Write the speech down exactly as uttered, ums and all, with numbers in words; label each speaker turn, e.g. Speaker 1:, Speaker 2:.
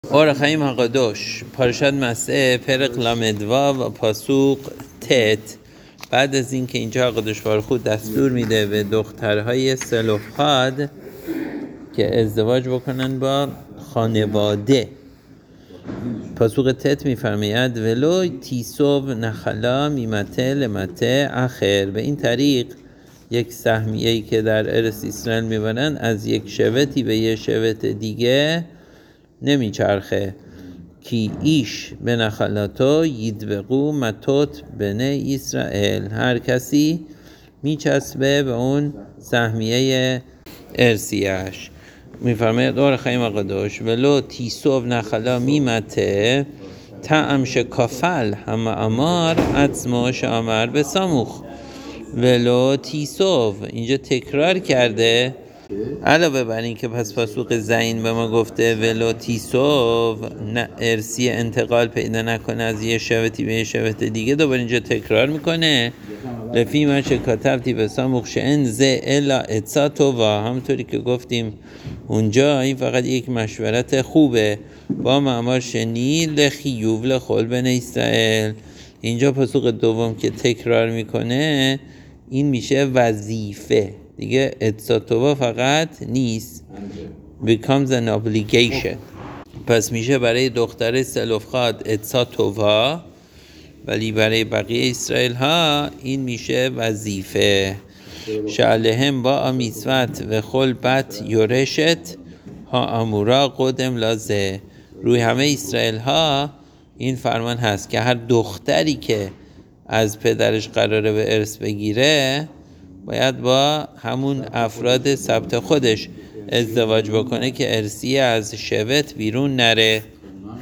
Speaker 1: اور החיים הקדוש פרשת מסع פרק لامدوا و پاسوق تت. بعد از این که اینجا قدوش بارخ دستور میده به دخترهای سلوفهاد که ازدواج بکنن با خانواده، پاسوق تت میفرماید ولو تیسو نخلا میمته لمته آخر. به این طریق یک سهمیه‌ای که در ارث اسرائیل میبرن از یک شبتی به یک شبت دیگه نمیچرخه. کی ایش به نخلاتو یدبقو متوت بنه اسرائیل، هر کسی میچسبه به اون سهمیه ارثیش. میفرماید اور خیم قدوش ولو تیسو نخلا میمته تعم شکافل هم امار عظمو شامر به ساموخ. ولو تیسو اینجا تکرار کرده علاوه بر این که پس پاسوق زین به ما گفته ولو تیسو ارثی انتقال پیدا نکنه از یه شبتی به یه شبت دیگه، دوباره اینجا تکرار میکنه لفی ما چه کتبتی به ساموخ شئن زه الا اتسا تووا. همونطوری که گفتیم اونجا این فقط یک مشورت خوبه با معمار شنی لخیوب لخول بن اسرائیل. اینجا پاسوق دوم که تکرار میکنه این میشه وظیفه دیگه، اتساتوبا فقط نیست، becomes an obligation. پس میشه برای دختر سلوفهاد اتساتوبا، ولی برای بقیه اسرائیل ها این میشه وظیفه. شعلهم با امیسوت و خلبت یورشت ها امورا قدم لازه. روی همه اسرائیل ها این فرمان هست که هر دختری که از پدرش قراره به ارث بگیره باید با همون افراد سبت خودش ازدواج بکنه که ارثی از شبت بیرون نره.